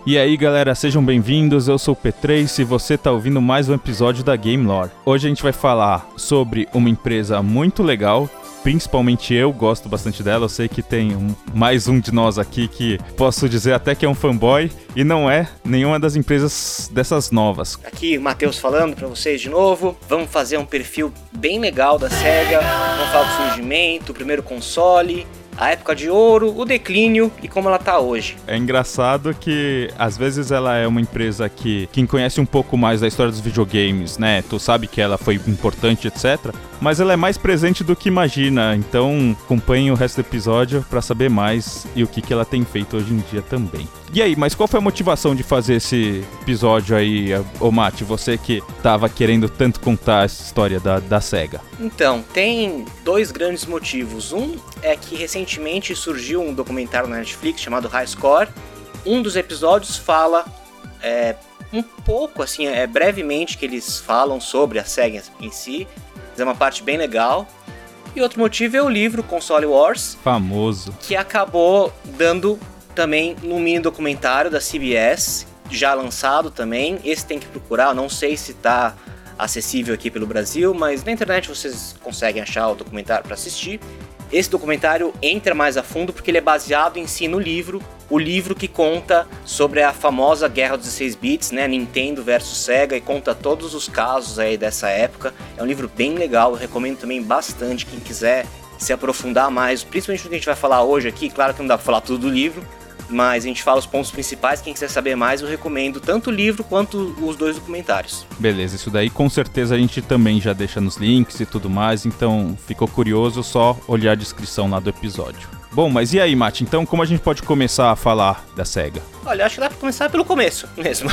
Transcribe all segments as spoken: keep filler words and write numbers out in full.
E aí galera, sejam bem-vindos, eu sou o P três e você tá ouvindo mais um episódio da Game Lore. Hoje a gente vai falar sobre uma empresa muito legal, principalmente eu gosto bastante dela, eu sei que tem um, mais um de nós aqui que posso dizer até que é um fanboy, e não é nenhuma das empresas dessas novas. Aqui o Matheus falando pra vocês de novo, vamos fazer um perfil bem legal da SEGA, vamos falar do surgimento, o primeiro console, a época de ouro, o declínio e como ela tá hoje. É engraçado que às vezes ela é uma empresa que quem conhece um pouco mais da história dos videogames, né, tu sabe que ela foi importante, etcétera, mas ela é mais presente do que imagina, então acompanhe o resto do episódio pra saber mais e o que, que ela tem feito hoje em dia também. E aí, mas qual foi a motivação de fazer esse episódio aí, ô Mate, você que tava querendo tanto contar essa história da, da SEGA? Então, tem dois grandes motivos. Um é que recentemente surgiu um documentário na Netflix chamado High Score. Um dos episódios fala é, um pouco, assim, é, brevemente que eles falam sobre a SEGA em si. É uma parte bem legal. E outro motivo é o livro Console Wars. Famoso. Que acabou dando também num mini documentário da C B S, já lançado também. Esse tem que procurar, eu não sei se está acessível aqui pelo Brasil, mas na internet vocês conseguem achar o documentário para assistir. Esse documentário entra mais a fundo porque ele é baseado em si no livro, o livro que conta sobre a famosa Guerra dos dezesseis bits, né, Nintendo versus Sega, e conta todos os casos aí dessa época. É um livro bem legal, eu recomendo também bastante quem quiser se aprofundar mais, principalmente no que a gente vai falar hoje aqui. Claro que não dá para falar tudo do livro, mas a gente fala os pontos principais. Quem quiser saber mais, eu recomendo tanto o livro quanto os dois documentários. Beleza, isso daí com certeza a gente também já deixa nos links e tudo mais, então ficou curioso, só olhar a descrição lá do episódio. Bom, mas e aí, Mate, então como a gente pode começar a falar da SEGA? Olha, acho que dá pra começar pelo começo mesmo.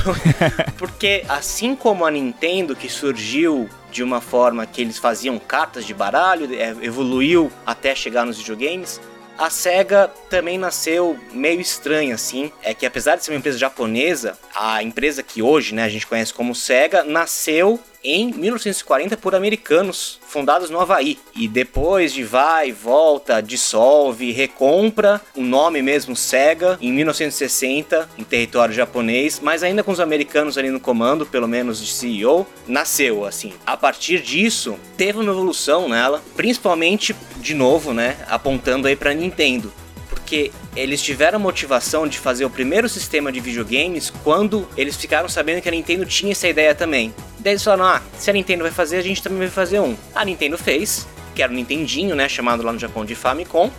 Porque assim como a Nintendo, que surgiu de uma forma que eles faziam cartas de baralho, evoluiu até chegar nos videogames, a SEGA também nasceu meio estranha, assim. É que apesar de ser uma empresa japonesa, a empresa que hoje, né, a gente conhece como SEGA, nasceu em mil novecentos e quarenta por americanos, fundados no Havaí. E depois de vai e volta, dissolve, recompra o nome mesmo SEGA em mil novecentos e sessenta, em território japonês, mas ainda com os americanos ali no comando, pelo menos de C E O, nasceu assim. A partir disso, teve uma evolução nela, principalmente, de novo, né, apontando aí pra Nintendo. Porque eles tiveram a motivação de fazer o primeiro sistema de videogames quando eles ficaram sabendo que a Nintendo tinha essa ideia também. Daí eles falaram, ah, se a Nintendo vai fazer, a gente também vai fazer um. A Nintendo fez, que era o Nintendinho, né, chamado lá no Japão de Famicom.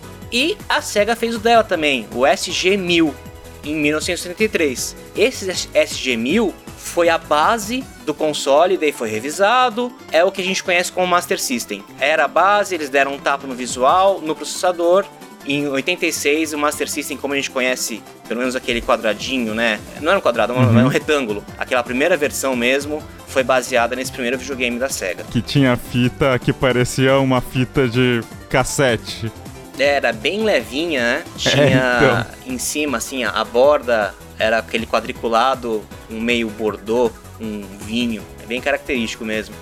E a SEGA fez o dela também, o S G mil, em mil novecentos e setenta e três. Esse S G mil foi a base do console, daí foi revisado, é o que a gente conhece como Master System. Era a base, eles deram um tapa no visual, no processador. Em oitenta e seis, o Master System, como a gente conhece, pelo menos aquele quadradinho, né? Não era um quadrado, uhum. Era um retângulo. Aquela primeira versão mesmo foi baseada nesse primeiro videogame da SEGA. Que tinha fita que parecia uma fita de cassete. Era bem levinha, né? Tinha é, então. Em cima, assim, a borda era aquele quadriculado, um meio bordô, um vinho. É bem característico mesmo.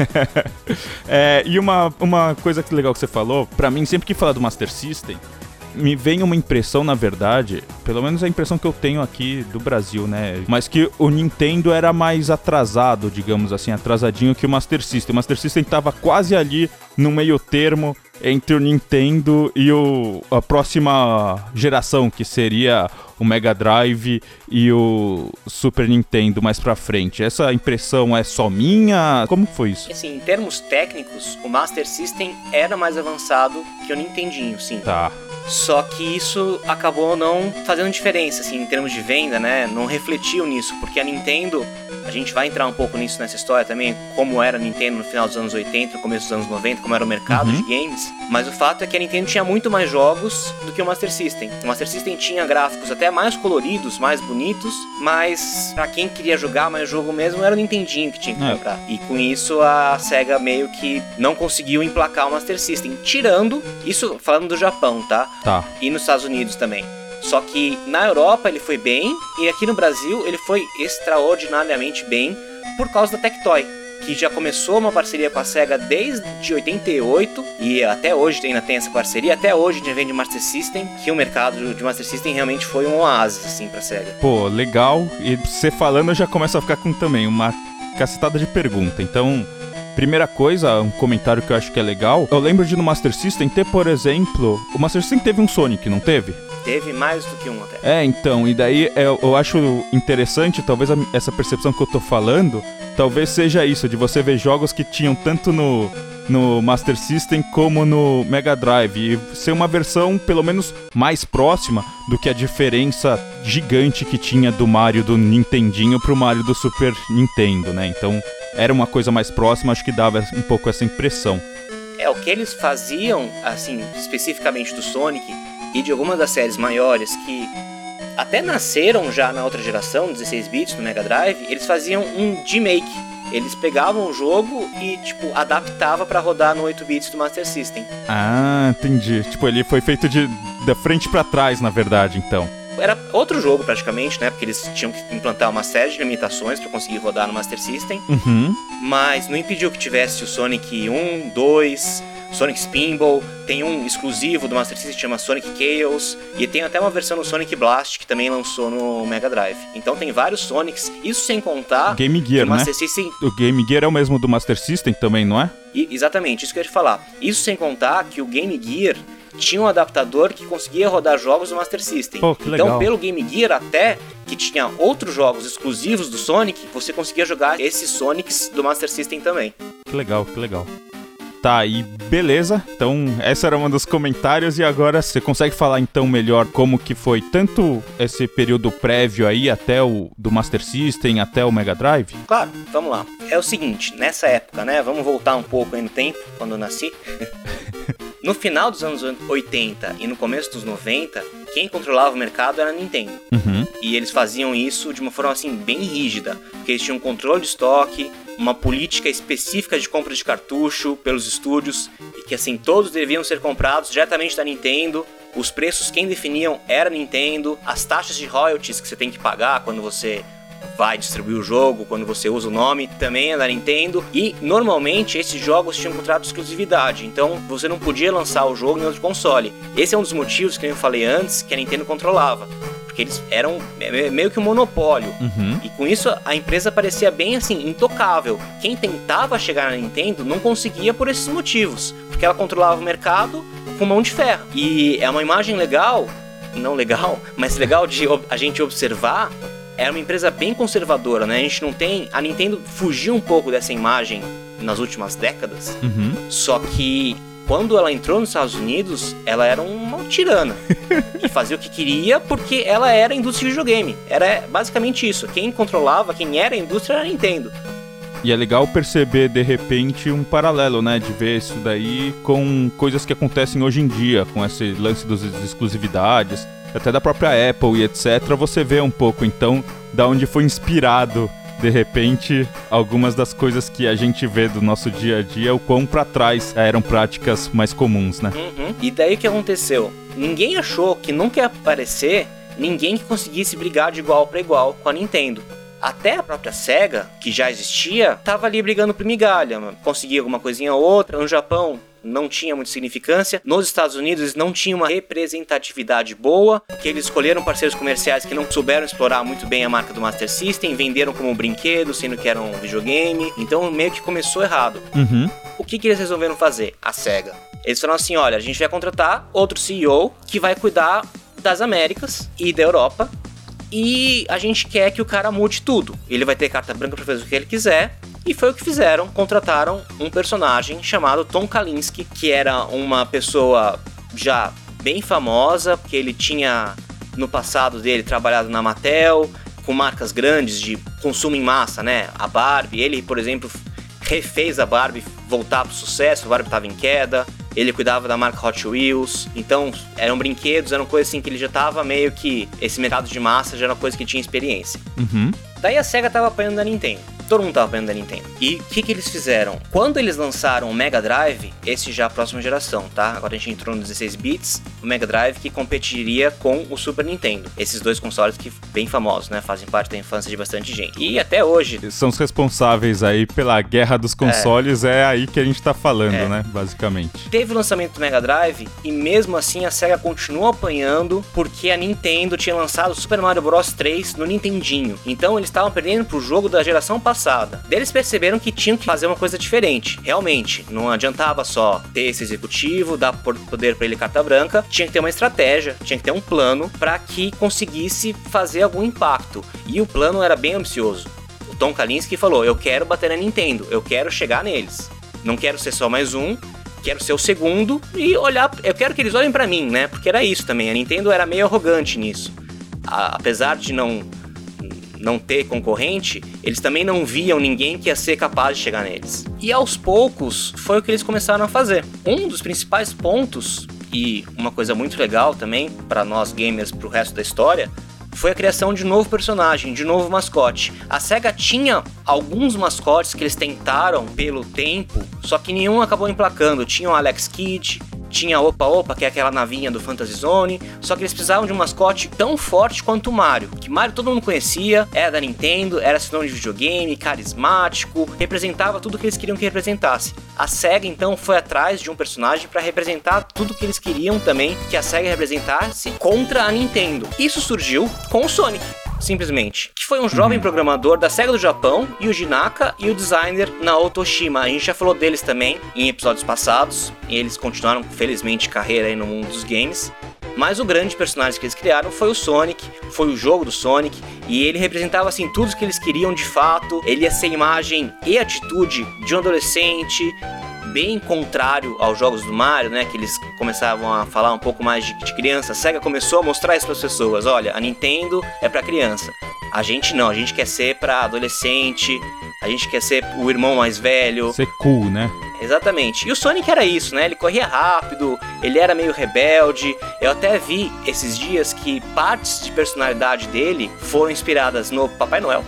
é, e uma, uma coisa que legal que você falou, pra mim, sempre que fala do Master System, me vem uma impressão, na verdade, pelo menos a impressão que eu tenho aqui do Brasil, né? Mas que o Nintendo era mais atrasado, digamos assim, atrasadinho que o Master System. O Master System tava quase ali no meio termo entre o Nintendo e o, a próxima geração, que seria o Mega Drive e o Super Nintendo mais pra frente. Essa impressão é só minha? Como foi isso? Assim, em termos técnicos, o Master System era mais avançado que o Nintendinho, sim. Tá. Só que isso acabou não fazendo diferença, assim, em termos de venda, né? Não refletiu nisso, porque a Nintendo, a gente vai entrar um pouco nisso nessa história também, como era a Nintendo no final dos anos oitenta, no começo dos anos noventa, como era o mercado uhum. de games. Mas o fato é que a Nintendo tinha muito mais jogos do que o Master System. O Master System tinha gráficos até mais coloridos, mais bonitos, mas pra quem queria jogar mais jogo mesmo, era o Nintendinho que tinha que é. comprar. E com isso a SEGA meio que não conseguiu emplacar o Master System, tirando, isso falando do Japão, tá? Tá. E nos Estados Unidos também. Só que na Europa ele foi bem, e aqui no Brasil ele foi extraordinariamente bem por causa da Tectoy. que já começou uma parceria com a SEGA desde oitenta e oito, e até hoje ainda tem essa parceria, até hoje a gente vende Master System, que o mercado de Master System realmente foi um oásis, assim, pra SEGA. Pô, legal, e você falando eu já começo a ficar com também uma cacetada de pergunta, então... Primeira coisa, um comentário que eu acho que é legal, eu lembro de no Master System ter, por exemplo, o Master System teve um Sonic, não teve? Teve mais do que um até. É, então, e daí eu, eu acho interessante, talvez a, essa percepção que eu tô falando, talvez seja isso, de você ver jogos que tinham tanto no, no Master System como no Mega Drive, e ser uma versão pelo menos mais próxima do que a diferença gigante que tinha do Mario do Nintendinho pro Mario do Super Nintendo, né? Então... era uma coisa mais próxima, acho que dava um pouco essa impressão. É, o que eles faziam, assim, especificamente do Sonic e de algumas das séries maiores que até nasceram já na outra geração, dezesseis bits, no Mega Drive, eles faziam um remake. Eles pegavam o jogo e, tipo, adaptava pra rodar no oito bits do Master System. Ah, entendi. Tipo, ele foi feito de da frente pra trás, na verdade, então. Era outro jogo praticamente, né? Porque eles tinham que implantar uma série de limitações para conseguir rodar no Master System. Uhum. Mas não impediu que tivesse o Sonic um, dois, Sonic Spinball. Tem um exclusivo do Master System que chama Sonic Chaos. E tem até uma versão do Sonic Blast que também lançou no Mega Drive. Então tem vários Sonics. Isso sem contar... Game Gear, o Master né? System... O Game Gear é o mesmo do Master System também, não é? E, exatamente, isso que eu ia te falar. Isso sem contar que o Game Gear... tinha um adaptador que conseguia rodar jogos do Master System. Pô, que então, legal. pelo Game Gear até, que tinha outros jogos exclusivos do Sonic, você conseguia jogar esses Sonics do Master System também. Que legal, que legal. Tá, e beleza. Então, essa era uma dos comentários. E agora, você consegue falar então melhor como que foi tanto esse período prévio aí, até o do Master System, até o Mega Drive? Claro, vamos lá. É o seguinte, nessa época, né, vamos voltar um pouco aí no tempo, quando eu nasci... No final dos anos oitenta e no começo dos noventa, quem controlava o mercado era a Nintendo. Uhum. E eles faziam isso de uma forma assim bem rígida, porque eles tinham controle de estoque, uma política específica de compra de cartucho pelos estúdios, e que assim todos deviam ser comprados diretamente da Nintendo. Os preços quem definiam era a Nintendo, as taxas de royalties que você tem que pagar quando você vai distribuir o jogo, quando você usa o nome, também é da Nintendo. E normalmente esses jogos tinham contrato de exclusividade, então você não podia lançar o jogo em outro console. Esse é um dos motivos, que eu falei antes, que a Nintendo controlava, porque eles eram meio que um monopólio. Uhum. E com isso a empresa parecia bem assim, intocável. Quem tentava chegar na Nintendo não conseguia por esses motivos, porque ela controlava o mercado com mão de ferro. E é uma imagem legal, não legal, mas legal de a gente observar. Era uma empresa bem conservadora, né? A gente não tem... A Nintendo fugiu um pouco dessa imagem nas últimas décadas. Uhum. Só que quando ela entrou nos Estados Unidos, ela era uma tirana. E fazia o que queria porque ela era a indústria de videogame. Era basicamente isso. Quem controlava, quem era a indústria era a Nintendo. E é legal perceber, de repente, um paralelo, né? De ver isso daí com coisas que acontecem hoje em dia, com esse lance das exclusividades, até da própria Apple e etcétera. Você vê um pouco, então, da onde foi inspirado, de repente, algumas das coisas que a gente vê do nosso dia a dia, o quão pra trás eram práticas mais comuns, né? Uhum. E daí o que aconteceu? Ninguém achou que nunca ia aparecer ninguém que conseguisse brigar de igual para igual com a Nintendo. Até a própria SEGA, que já existia, tava ali brigando por migalha, conseguia alguma coisinha ou outra. No Japão não tinha muita significância. Nos Estados Unidos eles não tinham uma representatividade boa, que eles escolheram parceiros comerciais que não souberam explorar muito bem a marca do Master System, venderam como um brinquedo, sendo que era um videogame. Então meio que começou errado. Uhum. O que, que eles resolveram fazer? A SEGA. Eles falaram assim, olha, a gente vai contratar outro C E O que vai cuidar das Américas e da Europa, e a gente quer que o cara mude tudo. Ele vai ter carta branca para fazer o que ele quiser. E foi o que fizeram. Contrataram um personagem chamado Tom Kalinske, que era uma pessoa já bem famosa, porque ele tinha no passado dele trabalhado na Mattel, com marcas grandes de consumo em massa, né? A Barbie, ele, por exemplo, refez a Barbie voltar pro sucesso, a Barbie estava em queda. Ele cuidava da marca Hot Wheels, então eram brinquedos, eram coisas assim que ele já tava meio que... Esse mercado de massa já era uma coisa que tinha experiência. Uhum. Daí a SEGA tava apanhando da Nintendo. todo mundo tava apanhando da Nintendo. E o que que eles fizeram? Quando eles lançaram o Mega Drive, esse já é a próxima geração, tá? Agora a gente entrou no dezesseis bits, o Mega Drive que competiria com o Super Nintendo. Esses dois consoles que bem famosos, né? Fazem parte da infância de bastante gente. E até hoje... São os responsáveis aí pela guerra dos consoles, é, é aí que a gente tá falando, é. né? Basicamente. Teve o lançamento do Mega Drive e mesmo assim a SEGA continuou apanhando porque a Nintendo tinha lançado o Super Mario Bros três no Nintendinho. Então eles estavam perdendo pro jogo da geração passada. Daí eles perceberam que tinham que fazer uma coisa diferente. Realmente, não adiantava só ter esse executivo, dar poder pra ele carta branca, tinha que ter uma estratégia, tinha que ter um plano para que conseguisse fazer algum impacto. E o plano era bem ambicioso. O Tom Kalinske falou, eu quero bater na Nintendo, eu quero chegar neles. Não quero ser só mais um, quero ser o segundo e olhar, eu quero que eles olhem pra mim, né? Porque era isso também, a Nintendo era meio arrogante nisso. A, apesar de não, não ter concorrente, eles também não viam ninguém que ia ser capaz de chegar neles. E aos poucos, foi o que eles começaram a fazer. Um dos principais pontos, e uma coisa muito legal também, pra nós gamers, pro resto da história, foi a criação de um novo personagem, de um novo mascote. A SEGA tinha alguns mascotes que eles tentaram pelo tempo, só que nenhum acabou emplacando. Tinha o Alex Kidd, tinha a Opa Opa, que é aquela navinha do Fantasy Zone, só que eles precisavam de um mascote tão forte quanto o Mario, que Mario todo mundo conhecia, era da Nintendo, era sinônimo de videogame, carismático, representava tudo que eles queriam que representasse. A SEGA então foi atrás de um personagem para representar tudo que eles queriam também que a SEGA representasse contra a Nintendo. Isso surgiu com o Sonic. Simplesmente, que foi um jovem uhum. programador da SEGA do Japão, Yuji Naka, e o designer Naoto Oshima. A gente já falou deles também em episódios passados, e eles continuaram, felizmente, carreira aí no mundo dos games. Mas o grande personagem que eles criaram foi o Sonic, foi o jogo do Sonic, e ele representava assim tudo que eles queriam de fato. Ele ia ser imagem e atitude de um adolescente, bem contrário aos jogos do Mario, né, que eles começavam a falar um pouco mais de, de criança. A SEGA começou a mostrar isso para as pessoas, olha, a Nintendo é para criança, a gente não, a gente quer ser para adolescente, a gente quer ser o irmão mais velho. Ser cool, né? Exatamente, e o Sonic era isso, né, ele corria rápido, ele era meio rebelde. Eu até vi esses dias que partes de personalidade dele foram inspiradas no Papai Noel,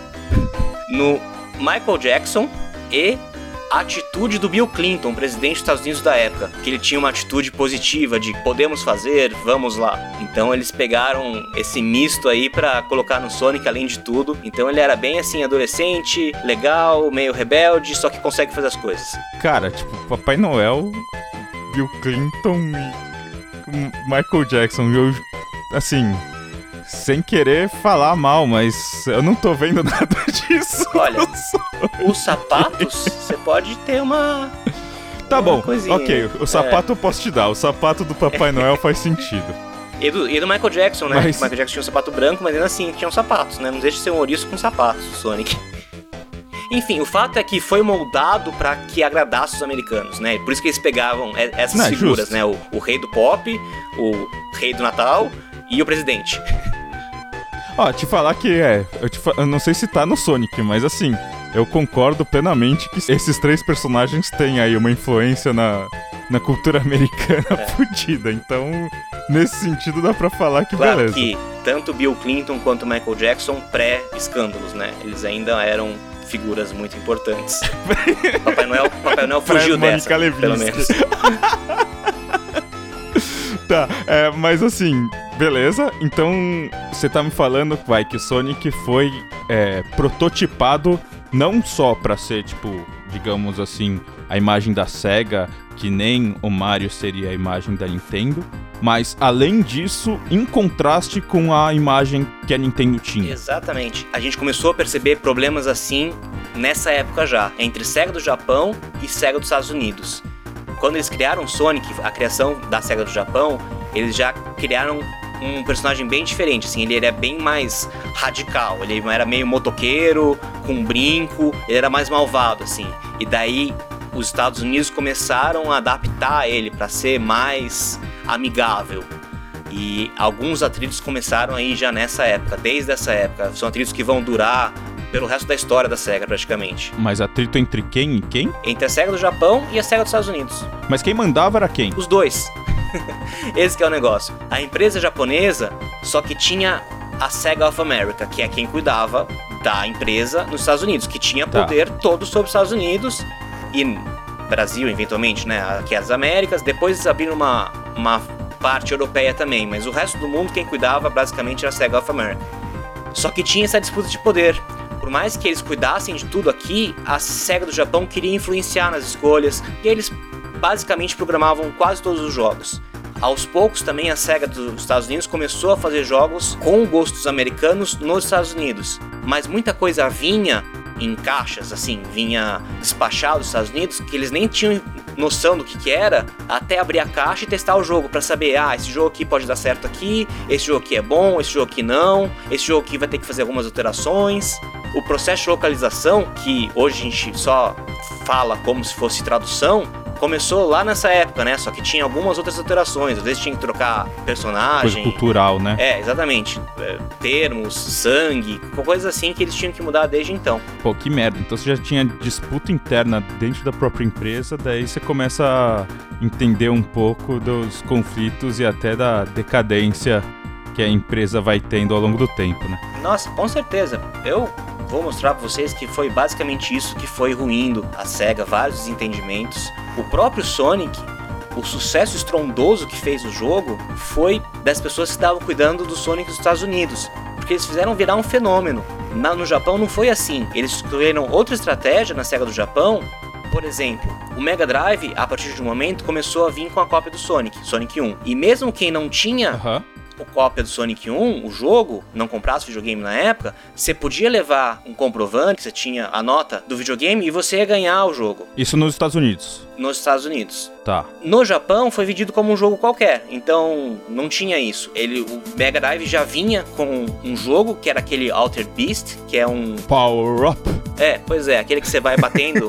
no Michael Jackson e a atitude do Bill Clinton, presidente dos Estados Unidos da época, que ele tinha uma atitude positiva de podemos fazer, vamos lá. Então eles pegaram esse misto aí pra colocar no Sonic além de tudo. Então ele era bem assim, adolescente, legal, meio rebelde, só que consegue fazer as coisas. Cara, tipo, Papai Noel, Bill Clinton e Michael Jackson, eu, assim... Sem querer falar mal, mas eu não tô vendo nada disso. Olha, os sapatos, você pode ter uma... Tá uma bom, coisinha. ok, o sapato é. eu posso te dar, o sapato do Papai Noel faz sentido. E do, e do Michael Jackson, né? Mas... O Michael Jackson tinha um sapato branco, mas ainda assim tinha um sapatos, né? Não deixa de ser um ouriço com sapatos, o Sonic. Enfim, o fato é que foi moldado pra que agradasse os americanos, né? Por isso que eles pegavam essas não, figuras, justo. né? O, o rei do pop, o rei do Natal e o presidente. Ó, te falar que é, eu, te fa... eu não sei se tá no Sonic, mas assim, eu concordo plenamente que esses três personagens têm aí uma influência na, na cultura americana é. fodida, então nesse sentido dá pra falar que claro beleza. Que tanto Bill Clinton quanto Michael Jackson pré-escândalos, né? Eles ainda eram figuras muito importantes. Papai Noel, Papai Noel fugiu dessa, pelo menos. Tá, é, mas assim, beleza, então você tá me falando, vai, que o Sonic foi é, prototipado não só pra ser, tipo, digamos assim, a imagem da SEGA, que nem o Mario seria a imagem da Nintendo, mas além disso, em contraste com a imagem que a Nintendo tinha. Exatamente, a gente começou a perceber problemas assim nessa época já, entre SEGA do Japão e SEGA dos Estados Unidos. Quando eles criaram o Sonic, a criação da SEGA do Japão, eles já criaram um personagem bem diferente, assim, ele era bem mais radical, ele era meio motoqueiro, com brinco, ele era mais malvado, assim, e daí os Estados Unidos começaram a adaptar ele para ser mais amigável, e alguns atritos começaram aí já nessa época, desde essa época, são atritos que vão durar pelo resto da história da SEGA, praticamente. Mas atrito entre quem e quem? Entre a SEGA do Japão e a SEGA dos Estados Unidos. Mas quem mandava era quem? Os dois. Esse que é o negócio. A empresa japonesa só que tinha a SEGA of America, que é quem cuidava da empresa nos Estados Unidos, que tinha poder tá. todo sobre os Estados Unidos e Brasil, eventualmente, né, aqui as Américas. Depois eles abriram uma, uma parte europeia também, mas o resto do mundo quem cuidava basicamente era a Sega of America. Só que tinha essa disputa de poder. Por mais que eles cuidassem de tudo aqui, a Sega do Japão queria influenciar nas escolhas e eles basicamente programavam quase todos os jogos. Aos poucos também a Sega dos Estados Unidos começou a fazer jogos com o gosto dos americanos nos Estados Unidos, mas muita coisa vinha em caixas, assim, vinha despachado dos Estados Unidos, que eles nem tinham noção do que que era, até abrir a caixa e testar o jogo, pra saber, ah, esse jogo aqui pode dar certo aqui, esse jogo aqui é bom, esse jogo aqui não, esse jogo aqui vai ter que fazer algumas alterações. O processo de localização, que hoje a gente só fala como se fosse tradução, começou lá nessa época, né? Só que tinha algumas outras alterações. Às vezes tinha que trocar personagem. Coisa cultural, né? É, exatamente. É, termos, sangue, coisas assim que eles tinham que mudar desde então. Pô, que merda. Então você já tinha disputa interna dentro da própria empresa, daí você começa a entender um pouco dos conflitos e até da decadência que a empresa vai tendo ao longo do tempo, né? Nossa, com certeza. Eu vou mostrar pra vocês que foi basicamente isso que foi ruindo a Sega, vários desentendimentos. O próprio Sonic, o sucesso estrondoso que fez o jogo foi das pessoas que estavam cuidando do Sonic dos Estados Unidos, porque eles fizeram virar um fenômeno. Na, no Japão não foi assim, eles escolheram outra estratégia na Sega do Japão. Por exemplo, o Mega Drive, a partir de um momento, começou a vir com a cópia do Sonic, Sonic um. E mesmo quem não tinha... Uhum. a cópia do Sonic um, o jogo, não comprasse videogame na época, você podia levar um comprovante, você tinha a nota do videogame e você ia ganhar o jogo. Isso nos Estados Unidos? Nos Estados Unidos. Tá. No Japão foi vendido como um jogo qualquer, então não tinha isso. Ele, o Mega Drive já vinha com um jogo que era aquele Altered Beast, que é um... Power Up. É, pois é, aquele que você vai batendo...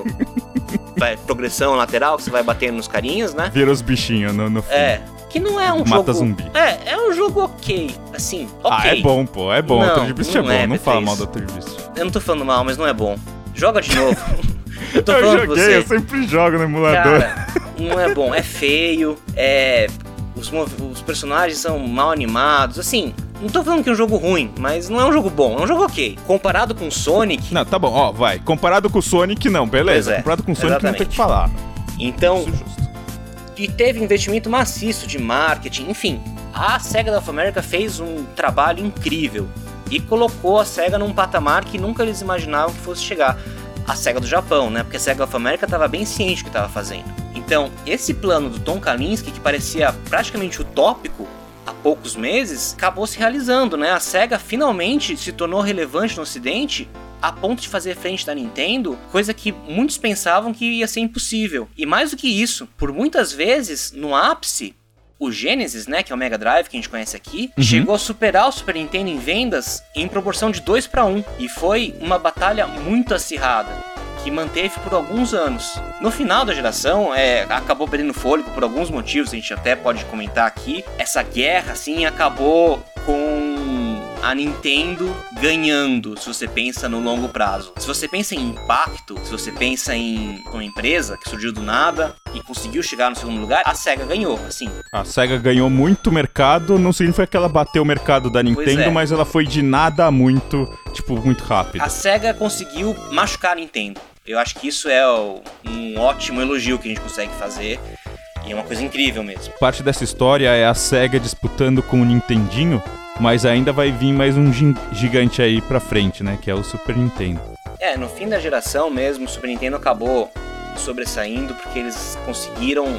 vai, progressão lateral, que você vai batendo nos carinhas, né? Vira os bichinhos no, no fim. É. Que não é um Mata jogo... Mata zumbi. É, é um jogo ok, assim, ok. Ah, é bom, pô, é bom. Não, Altered Beast é bom, é, não fala Beatriz. mal do Altered Beast. Eu não tô falando mal, mas não é bom. Joga de novo. Eu tô eu falando joguei, pra você. eu sempre jogo no emulador. Cara, não é bom, é feio, é... Os, os personagens são mal animados, assim... Não tô falando que é um jogo ruim, mas não é um jogo bom, é um jogo ok. Comparado com Sonic... Não, tá bom, ó, vai. Comparado com o Sonic, não, beleza. É, Comparado com o Sonic, exatamente. não tem que falar. Então... Isso é justo. E teve investimento maciço de marketing, enfim. A Sega of America fez um trabalho incrível e colocou a Sega num patamar que nunca eles imaginavam que fosse chegar. A Sega do Japão, né? Porque a Sega of America estava bem ciente do que estava fazendo. Então, esse plano do Tom Kalinske, que parecia praticamente utópico há poucos meses, acabou se realizando, né? A Sega finalmente se tornou relevante no Ocidente a ponto de fazer frente da Nintendo, coisa que muitos pensavam que ia ser impossível. E mais do que isso, por muitas vezes, no ápice, o Genesis, né, que é o Mega Drive que a gente conhece aqui, uhum. chegou a superar o Super Nintendo em vendas em proporção de dois para um. E foi uma batalha muito acirrada, que manteve por alguns anos. No final da geração, é, acabou perdendo fôlego por alguns motivos, a gente até pode comentar aqui. Essa guerra, assim, acabou com a Nintendo ganhando, se você pensa no longo prazo. Se você pensa em impacto, se você pensa em uma empresa que surgiu do nada e conseguiu chegar no segundo lugar, a Sega ganhou, assim. A Sega ganhou muito mercado, não significa que ela bateu o mercado da Nintendo, é. mas ela foi de nada a muito, tipo, muito rápido. A Sega conseguiu machucar a Nintendo. Eu acho que isso é um ótimo elogio que a gente consegue fazer. E é uma coisa incrível mesmo. Parte dessa história é a Sega disputando com o Nintendinho, mas ainda vai vir mais um gigante aí pra frente, né? Que é o Super Nintendo. É, no fim da geração mesmo, o Super Nintendo acabou sobressaindo porque eles conseguiram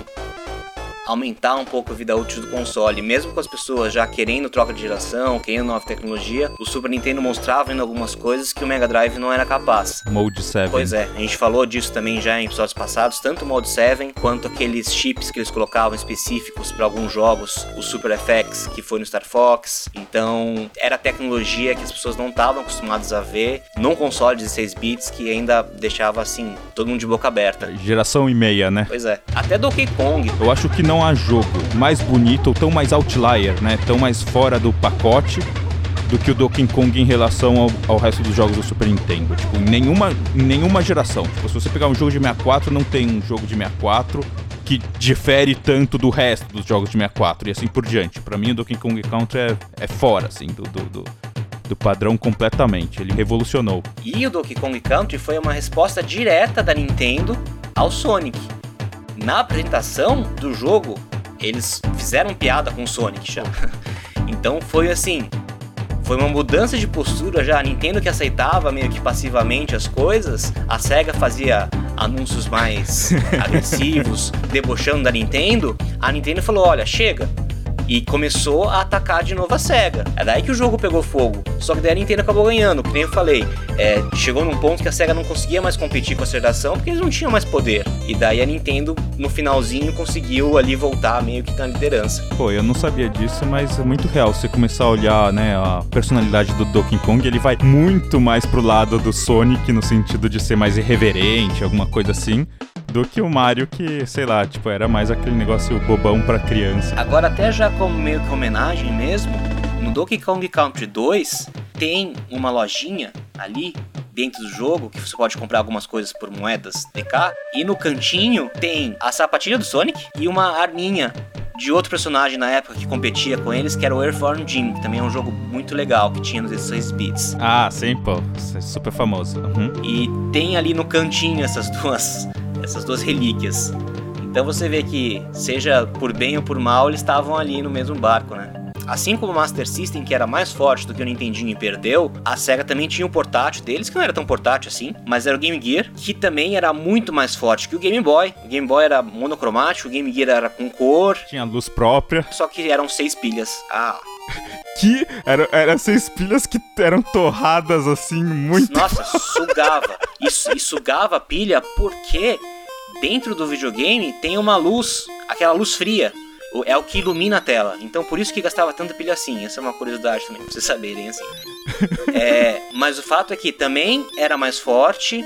aumentar um pouco a vida útil do console. Mesmo com as pessoas já querendo troca de geração, querendo nova tecnologia, o Super Nintendo mostrava em algumas coisas que o Mega Drive não era capaz. Mode sete. Pois é, a gente falou disso também já em episódios passados, tanto o Mode sete quanto aqueles chips que eles colocavam específicos para alguns jogos, o Super F X, que foi no Star Fox. Então, era tecnologia que as pessoas não estavam acostumadas a ver num console de dezesseis bits que ainda deixava, assim, todo mundo de boca aberta. Geração e meia, né? Pois é. Até Donkey Kong. Eu acho que não há jogo mais bonito ou tão mais outlier, né? Tão mais fora do pacote do que o Donkey Kong em relação ao, ao resto dos jogos do Super Nintendo. Tipo, em nenhuma, em nenhuma geração. Tipo, se você pegar um jogo de sessenta e quatro, não tem um jogo de sessenta e quatro que difere tanto do resto dos jogos de sessenta e quatro e assim por diante. Pra mim, o Donkey Kong Country é, é fora, assim, do, do, do, do padrão completamente. Ele revolucionou. E o Donkey Kong Country foi uma resposta direta da Nintendo ao Sonic. Na apresentação do jogo, eles fizeram piada com o Sonic já. Então foi assim, foi uma mudança de postura já. A Nintendo que aceitava meio que passivamente as coisas, a Sega fazia anúncios mais agressivos, debochando da Nintendo. A Nintendo falou, olha, chega. E começou a atacar de novo a Sega. É daí que o jogo pegou fogo. Só que daí a Nintendo acabou ganhando, que nem eu falei. É, chegou num ponto que a Sega não conseguia mais competir com a aceleração, porque eles não tinham mais poder. E daí a Nintendo, no finalzinho, conseguiu ali voltar meio que na liderança. Pô, eu não sabia disso, mas é muito real. Você começar a olhar, né, a personalidade do Donkey Kong, ele vai muito mais pro lado do Sonic, no sentido de ser mais irreverente, alguma coisa assim, do que o Mario, que, sei lá, tipo, era mais aquele negócio bobão pra criança. Agora, até já como meio que homenagem mesmo, no Donkey Kong Country dois tem uma lojinha ali dentro do jogo que você pode comprar algumas coisas por moedas D K, e no cantinho tem a sapatilha do Sonic e uma arminha de outro personagem na época que competia com eles, que era o Earthworm Jim, que também é um jogo muito legal, que tinha nos dezesseis bits. Ah, sim, pô, é super famoso. Uhum. E tem ali no cantinho essas duas, essas duas relíquias. Então você vê que, seja por bem ou por mal, eles estavam ali no mesmo barco, né? Assim como o Master System, que era mais forte do que o Nintendinho e perdeu, a Sega também tinha um portátil deles, que não era tão portátil assim, mas era o Game Gear, que também era muito mais forte que o Game Boy. O Game Boy era monocromático, o Game Gear era com cor. Tinha luz própria. Só que eram seis pilhas. Ah... Que eram era seis pilhas que eram torradas assim, muito... Nossa, sugava. Isso, e sugava a pilha porque dentro do videogame tem uma luz, aquela luz fria. É o que ilumina a tela. Então por isso que gastava tanta pilha assim. Essa é uma curiosidade também, pra vocês saberem assim. É, mas o fato é que também era mais forte.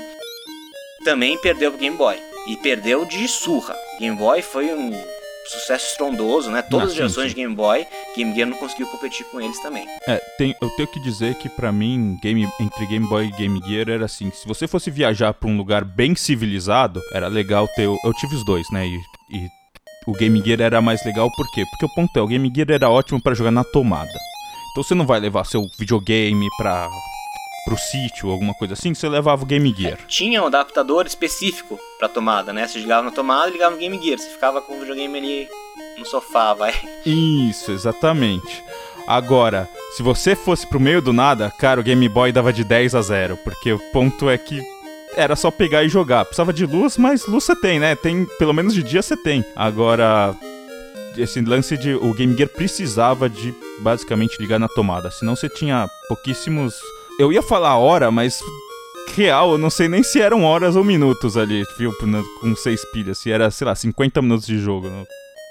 Também perdeu pro Game Boy. E perdeu de surra. Game Boy foi um sucesso estrondoso, né? Todas as gerações de Game Boy, Game Gear não conseguiu competir com eles também. É, tem, eu tenho que dizer que pra mim, game, entre Game Boy e Game Gear era assim, se você fosse viajar pra um lugar bem civilizado, era legal ter... Eu tive os dois, né? E, e o Game Gear era mais legal por quê? Porque o ponto é, o Game Gear era ótimo pra jogar na tomada. Então você não vai levar seu videogame pra... pro sítio, alguma coisa assim, você levava o Game Gear. É, tinha um adaptador específico pra tomada, né? Você ligava na tomada e ligava no Game Gear. Você ficava com o videogame ali no sofá, vai. Isso, exatamente. Agora, se você fosse pro meio do nada, cara, o Game Boy dava de dez a zero, porque o ponto é que era só pegar e jogar. Precisava de luz, mas luz você tem, né? Tem, pelo menos de dia você tem. Agora, esse lance de... O Game Gear precisava de, basicamente, ligar na tomada. Senão você tinha pouquíssimos... Eu ia falar hora, mas... Real, eu não sei nem se eram horas ou minutos ali, viu? Com seis pilhas. Se era, sei lá, cinquenta minutos de jogo no,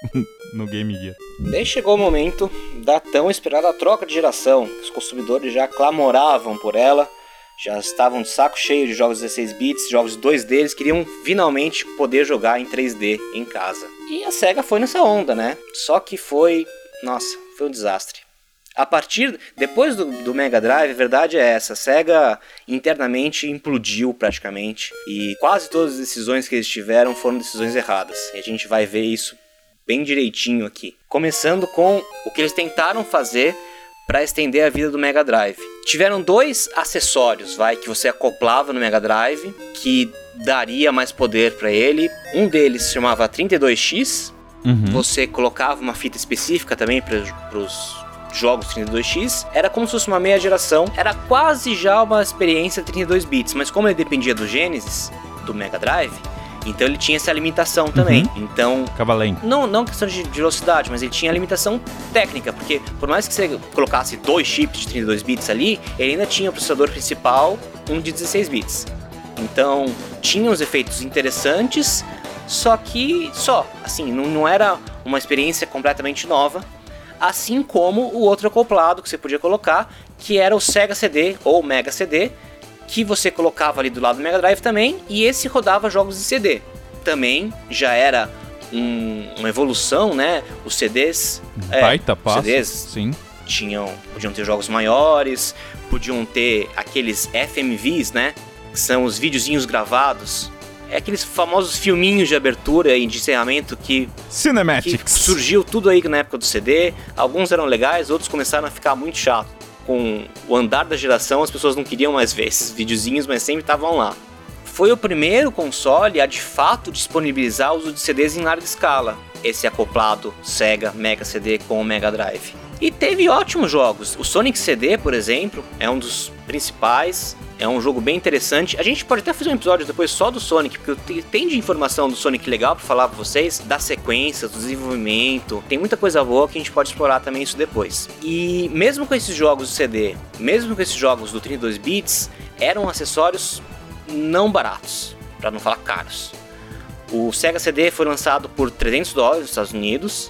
no Game Gear. Daí chegou o momento da tão esperada troca de geração. Os consumidores já clamoravam por ela. Já estavam de saco cheio de jogos dezesseis bits, jogos dois D, eles queriam finalmente poder jogar em três D em casa. E a Sega foi nessa onda, né? Só que foi... Nossa, foi um desastre. A partir... Depois do, do Mega Drive, a verdade é essa. A Sega internamente implodiu praticamente. E quase todas as decisões que eles tiveram foram decisões erradas. E a gente vai ver isso bem direitinho aqui. Começando com o que eles tentaram fazer para estender a vida do Mega Drive. Tiveram dois acessórios, vai, que você acoplava no Mega Drive, que daria mais poder para ele. Um deles se chamava trinta e dois X. Uhum. Você colocava uma fita específica também para os jogos trinta e dois X. Era como se fosse uma meia geração. Era quase já uma experiência trinta e dois bits, mas como ele dependia do Genesis, do Mega Drive, então ele tinha essa limitação também. Uhum. Então, Cavalente. Não, não questão de velocidade, mas ele tinha a limitação técnica, porque por mais que você colocasse dois chips de trinta e dois bits ali, ele ainda tinha o processador principal, um de dezesseis bits. Então, tinha uns efeitos interessantes, só que só, assim, não, não era uma experiência completamente nova, assim como o outro acoplado que você podia colocar, que era o Sega C D ou Mega C D, que você colocava ali do lado do Mega Drive também, e esse rodava jogos de C D. Também já era um, uma evolução, né? Os C Ds... Baita é, passo, C Ds sim. Tinham, podiam ter jogos maiores, podiam ter aqueles F M Vs, né? Que são os videozinhos gravados. É aqueles famosos filminhos de abertura e de encerramento que... Cinematics. Que surgiu tudo aí na época do C D. Alguns eram legais, outros começaram a ficar muito chato. com o andar da geração, as pessoas não queriam mais ver esses videozinhos, mas sempre estavam lá. Foi o primeiro console a de fato disponibilizar o uso de C Ds em larga escala, esse acoplado Sega Mega C D com o Mega Drive. E teve ótimos jogos. O Sonic C D, por exemplo, é um dos principais, é um jogo bem interessante. A gente pode até fazer um episódio depois só do Sonic, porque tem de informação do Sonic legal pra falar pra vocês, das sequências, do desenvolvimento, tem muita coisa boa que a gente pode explorar também isso depois. E mesmo com esses jogos de C D, mesmo com esses jogos do trinta e dois bits, eram acessórios não baratos, para não falar caros. O Sega C D foi lançado por trezentos dólares nos Estados Unidos.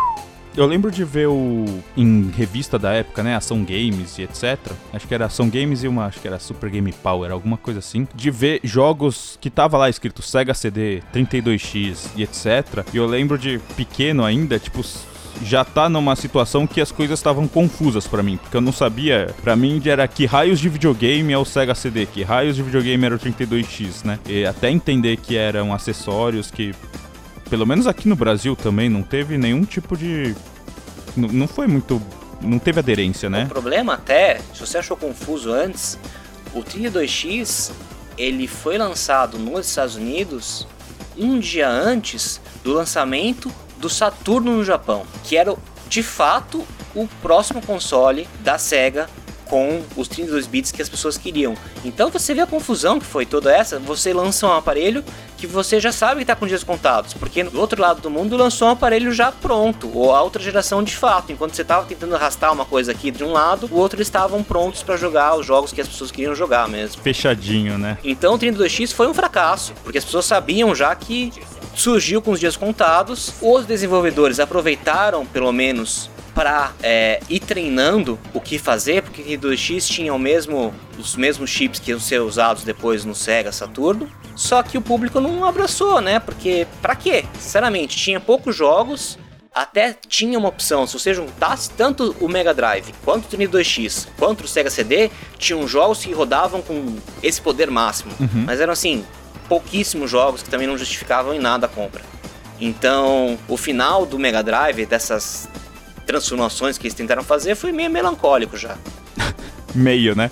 Eu lembro de ver o em revista da época, né, Ação Games e etcétera. Acho que era Ação Games e uma, acho que era Super Game Power, alguma coisa assim. De ver jogos que tava lá escrito Sega C D, trinta e dois X e etcétera. E eu lembro de pequeno ainda, tipo, já tá numa situação que as coisas estavam confusas pra mim, porque eu não sabia, pra mim era que raios de videogame é o Sega C D, que raios de videogame era o trinta e dois X, né? E até entender que eram acessórios que, pelo menos aqui no Brasil também, não teve nenhum tipo de... Não, não foi muito... Não teve aderência, né? O problema até, se você achou confuso antes, o trinta e dois X, ele foi lançado nos Estados Unidos um dia antes do lançamento do Saturno no Japão, que era de fato o próximo console da Sega com os trinta e dois bits que as pessoas queriam. Então você vê a confusão que foi toda essa. Você lança um aparelho que você já sabe que está com dias contados, porque do outro lado do mundo lançou um aparelho já pronto, ou a outra geração de fato. Enquanto você estava tentando arrastar uma coisa aqui de um lado, o outro estavam prontos para jogar os jogos que as pessoas queriam jogar mesmo. Fechadinho, né? Então o trinta e dois X foi um fracasso, porque as pessoas sabiam já que surgiu com os dias contados. Os desenvolvedores aproveitaram, pelo menos, para é, ir treinando o que fazer, porque o trinta e dois X tinha o mesmo, os mesmos chips que iam ser usados depois no Sega Saturno, só que o público não abraçou, né? Porque, pra quê? Sinceramente, tinha poucos jogos, até tinha uma opção, se você juntasse tanto o Mega Drive, quanto o trinta e dois X, quanto o Sega C D, tinham jogos que rodavam com esse poder máximo, uhum. Mas eram assim, pouquíssimos jogos que também não justificavam em nada a compra. Então, o final do Mega Drive, dessas transformações que eles tentaram fazer, foi meio melancólico já. Meio, né?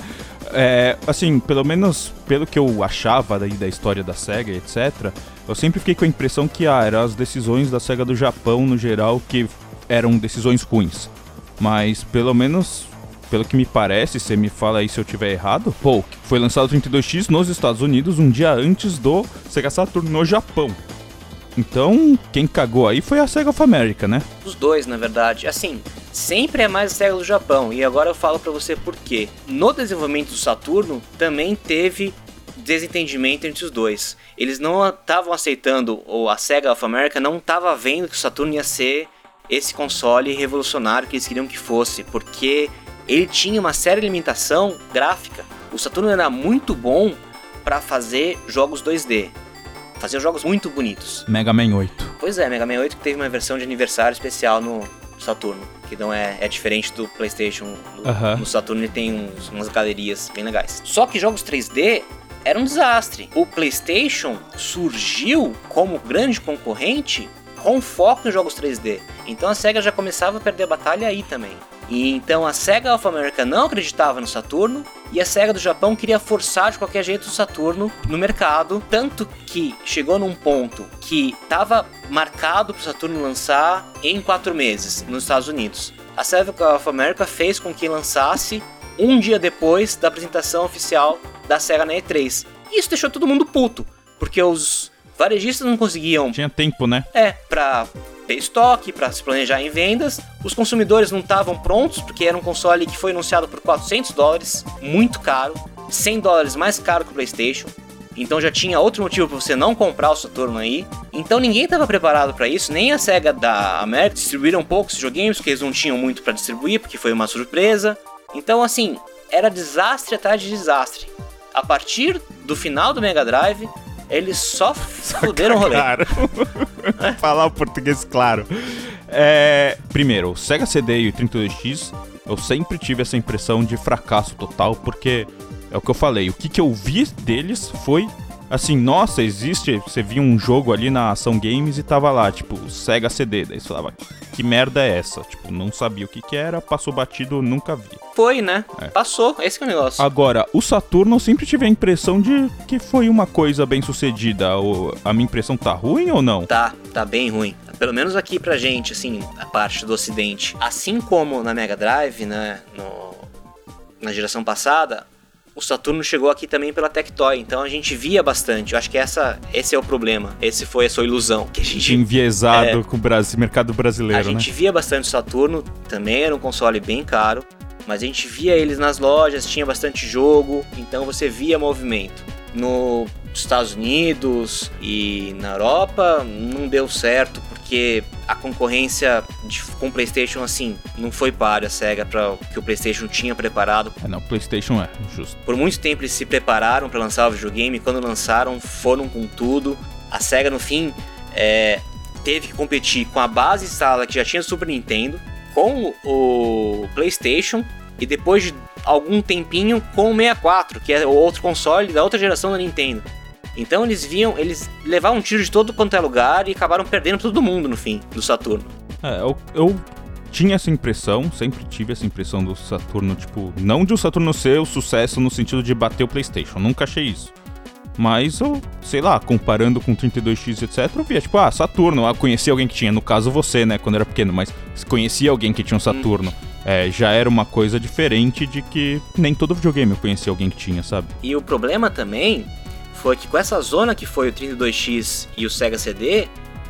É, assim, pelo menos pelo que eu achava daí da história da Sega, etcétera, eu sempre fiquei com a impressão que ah, eram as decisões da Sega do Japão, no geral, que eram decisões ruins. Mas, pelo menos, pelo que me parece, você me fala aí se eu tiver errado, pô, foi lançado o trinta e dois X nos Estados Unidos um dia antes do Sega Saturn no Japão. Então, quem cagou aí foi a Sega of America, né? Os dois, na verdade. Assim, sempre é mais a Sega do Japão. E agora eu falo pra você por quê. No desenvolvimento do Saturno, também teve desentendimento entre os dois. Eles não estavam aceitando, ou a Sega of America não estava vendo que o Saturno ia ser esse console revolucionário que eles queriam que fosse, porque ele tinha uma séria limitação gráfica. O Saturno era muito bom para fazer jogos dois D. Fazia jogos muito bonitos. Mega Man oito. Pois é, Mega Man oito que teve uma versão de aniversário especial no Saturno, que não é, é diferente do PlayStation. No, uh-huh. no Saturno ele tem uns, umas galerias bem legais. Só que jogos três D era um desastre. O PlayStation surgiu como grande concorrente com foco em jogos três D. Então a Sega já começava a perder a batalha aí também. E então a Sega of America não acreditava no Saturno e a Sega do Japão queria forçar de qualquer jeito o Saturno no mercado, tanto que chegou num ponto que estava marcado para o Saturno lançar em quatro meses nos Estados Unidos. A Sega of America fez com que lançasse um dia depois da apresentação oficial da Sega na E três. E isso deixou todo mundo puto, porque os varejistas não conseguiam... Tinha tempo, né? É, pra ter estoque, para se planejar em vendas. Os consumidores não estavam prontos, porque era um console que foi anunciado por quatrocentos dólares, muito caro, cem dólares mais caro que o PlayStation. Então já tinha outro motivo para você não comprar o Saturno aí. Então ninguém estava preparado para isso, nem a Sega da América. Distribuíram poucos videogames, porque eles não tinham muito para distribuir, porque foi uma surpresa. Então assim, era desastre atrás de desastre. A partir do final do Mega Drive, eles só fuderam o rolê. Falar o português claro. É, primeiro, o Sega C D e o trinta e dois X, eu sempre tive essa impressão de fracasso total, porque é o que eu falei, o que, que eu vi deles foi assim, nossa, existe, você via um jogo ali na Ação Games e tava lá, tipo, Sega C D, daí você falava, que merda é essa? Tipo, não sabia o que que era, passou batido, nunca vi. Foi, né? É. Passou, esse que é o negócio. Agora, o Saturno eu sempre tive a impressão de que foi uma coisa bem sucedida. O, a minha impressão tá ruim ou não? Tá, tá bem ruim. Pelo menos aqui pra gente, assim, a parte do ocidente. Assim como na Mega Drive, né, no, na geração passada, o Saturno chegou aqui também pela Tectoy, então a gente via bastante. Eu acho que essa, esse é o problema. Esse foi a sua ilusão. Que a gente enviesado é, com o Brasil, mercado brasileiro, a gente né? via bastante o Saturno, também era um console bem caro, mas a gente via eles nas lojas, tinha bastante jogo, então você via movimento. Nos Estados Unidos e na Europa não deu certo, porque a concorrência de, com o PlayStation, assim, não foi páreo a SEGA para o que o PlayStation tinha preparado. É, não, o PlayStation é, justo. Por muito tempo eles se prepararam para lançar o videogame, e quando lançaram foram com tudo. A SEGA, no fim, é, teve que competir com a base instalada que já tinha Super Nintendo, com o PlayStation, e depois de algum tempinho com o sessenta e quatro, que é o outro console da outra geração da Nintendo. Então eles viam, eles levavam um tiro de todo quanto é lugar e acabaram perdendo todo mundo no fim, do Saturno. É, eu, eu tinha essa impressão, sempre tive essa impressão do Saturno, tipo, não de o Saturno ser o sucesso no sentido de bater o PlayStation, nunca achei isso. Mas eu, sei lá, comparando com o trinta e dois X, etcétera, eu via, tipo, ah, Saturno, eu conhecia alguém que tinha, no caso você, né, quando era pequeno, mas conhecia alguém que tinha um Saturno. Hum. É, já era uma coisa diferente de que nem todo videogame eu conhecia alguém que tinha, sabe? E o problema também foi que com essa zona que foi o trinta e dois X e o Sega C D,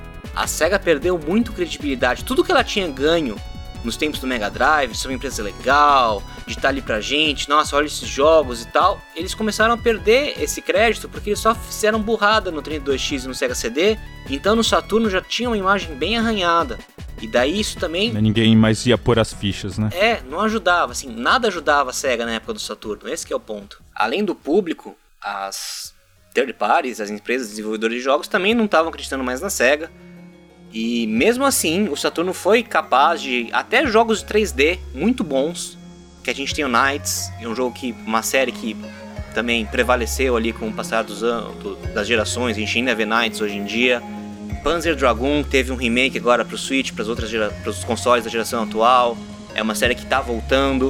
a SEGA perdeu muito credibilidade. Tudo que ela tinha ganho nos tempos do Mega Drive, de ser uma empresa legal, de estar ali pra gente, nossa, olha esses jogos e tal, eles começaram a perder esse crédito porque eles só fizeram burrada no trinta e dois X e no Sega C D, então no Saturno já tinha uma imagem bem arranhada. E daí isso também... Ninguém mais ia pôr as fichas, né? É, não ajudava, assim, nada ajudava a SEGA na época do Saturno, esse que é o ponto. Além do público, as third parties, as empresas desenvolvedoras de jogos também não estavam acreditando mais na SEGA. E mesmo assim, o Saturno foi capaz de, até jogos de três D muito bons, que a gente tem o Knights, é um jogo que, uma série que também prevaleceu ali com o passar dos anos, das gerações, a gente ainda vê Knights hoje em dia. Panzer Dragoon teve um remake agora pro Switch, para outras gera- os consoles da geração atual. É uma série que tá voltando.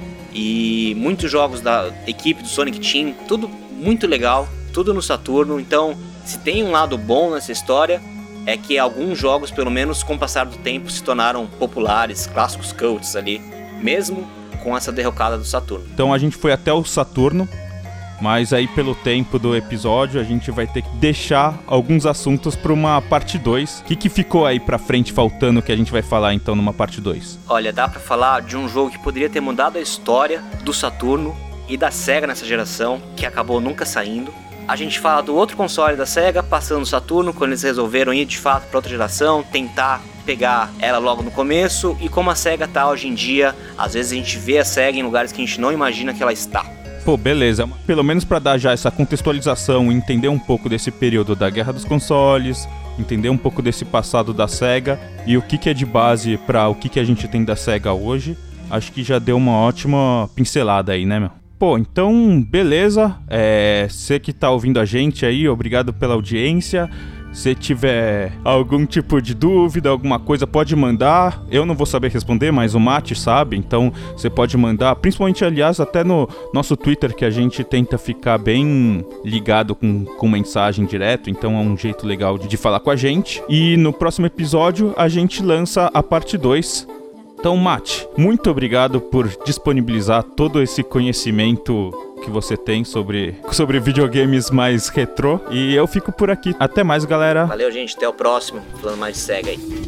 E muitos jogos da equipe do Sonic Team, tudo muito legal, tudo no Saturno. Então, se tem um lado bom nessa história, é que alguns jogos, pelo menos com o passar do tempo, se tornaram populares, clássicos cults ali, mesmo com essa derrocada do Saturno. Então a gente foi até o Saturno, mas aí pelo tempo do episódio a gente vai ter que deixar alguns assuntos para uma parte dois. O que, que ficou aí pra frente faltando que a gente vai falar então numa parte dois? Olha, dá pra falar de um jogo que poderia ter mudado a história do Saturno e da SEGA nessa geração, que acabou nunca saindo. A gente fala do outro console da SEGA, passando no Saturno, quando eles resolveram ir de fato para outra geração, tentar pegar ela logo no começo, e como a SEGA tá hoje em dia. Às vezes a gente vê a SEGA em lugares que a gente não imagina que ela está. Pô, beleza. Pelo menos para dar já essa contextualização, entender um pouco desse período da Guerra dos Consoles, entender um pouco desse passado da SEGA e o que, que é de base para o que, que a gente tem da SEGA hoje, acho que já deu uma ótima pincelada aí, né, meu? Pô, então, beleza. É, você que tá ouvindo a gente aí, obrigado pela audiência. Se tiver algum tipo de dúvida, alguma coisa, pode mandar. Eu não vou saber responder, mas o Mate sabe. Então, você pode mandar, principalmente, aliás, até no nosso Twitter, que a gente tenta ficar bem ligado com, com mensagem direto. Então, é um jeito legal de, de falar com a gente. E no próximo episódio, a gente lança a parte dois. Então, Mate, muito obrigado por disponibilizar todo esse conhecimento que você tem sobre, sobre videogames mais retrô. E eu fico por aqui. Até mais, galera. Valeu, gente. Até o próximo. Falando mais de SEGA aí.